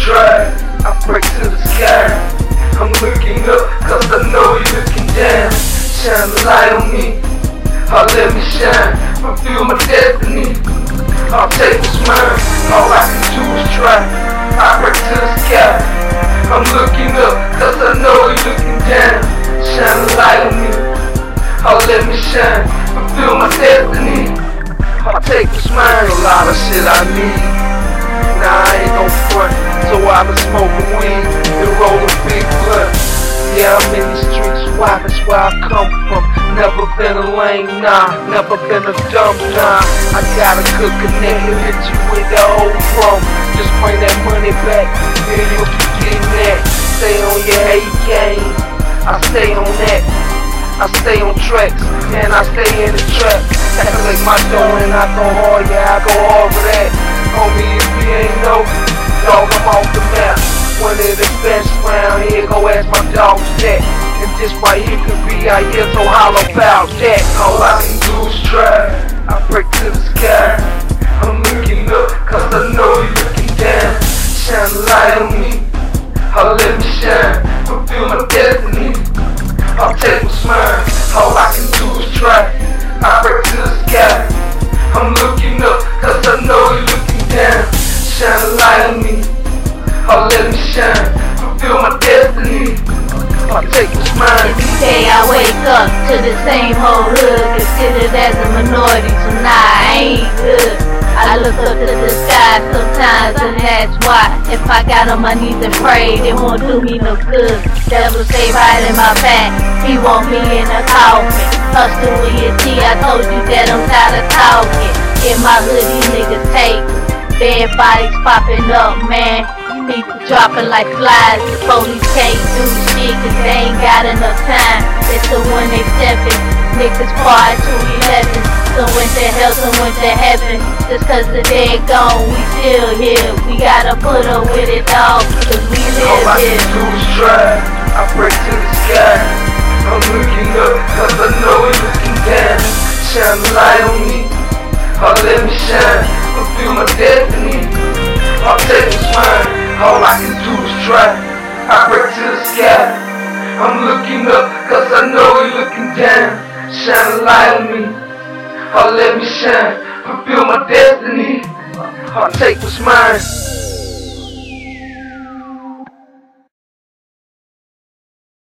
try. I break to the sky. I'm looking up, cause I know you're looking down. Shine the light on me, oh let me shine, fulfill my destiny. I'll take what's mine, all I can do is try. I break to the sky. I'm looking up, cause I know you're looking down. Shine the light on me, oh let me shine, fulfill my destiny. I'll take what's mine, a lot of shit I need. Nah, I ain't no front, so I've been smoking weed and rolling big blunt. Yeah, I'm in the streets, why? That's where I come from. Never been a lame, nah, never been a dumb, nah. I got a good connection, hit you with the old drum. Just bring that money back, and you'll be getting that. Stay on your A game, I stay on that. I stay on tracks, and I stay in the trap. Calculate my dough and I go hard, yeah, I go hard for that. Homie, if you ain't know, dog, I'm off the map. One of the best round here, go ask my dog that. And this right here could be out here, so holler about that. All I can do is try, I break to the sky. I'm looking up, cause I know you're looking down. Shine the light on me, oh let me shine, fulfill my destiny. I'll take what's mine, all I can do is try. I break to the sky. I'm looking up, cause I know you're looking down. Shine the light on me, oh let me shine, fulfill my destiny. I'll take what's mine. Every day I wake up to the same old hood, considered as a minority, so nah, I ain't good. I look up to the sky sometimes, and that's why if I got on my knees and prayed, it won't do me no good. Devil stay right in my back, he want me in a coffin. Hustle with your T, I told you that I'm tired of talking. In my hood, these niggas take dead bodies popping up, man. People dropping like flies. The police can't do shit cause they ain't got enough time. It's the 187, niggas part 211. Some went to hell, some went to heaven. Just cause the dead gone, we still here. We gotta put up with it, dog, cause we live here. All I can do is try, I break to the sky. I'm looking up, cause I know you're looking down. Shine the light on me, oh let me shine, fulfill my destiny. I'll take what's mine, all I can do is try. I break to the sky. I'm looking up, cause I know you're looking down. Shine the light on me, oh let me shine, fulfill my destiny. I'll take what's mine.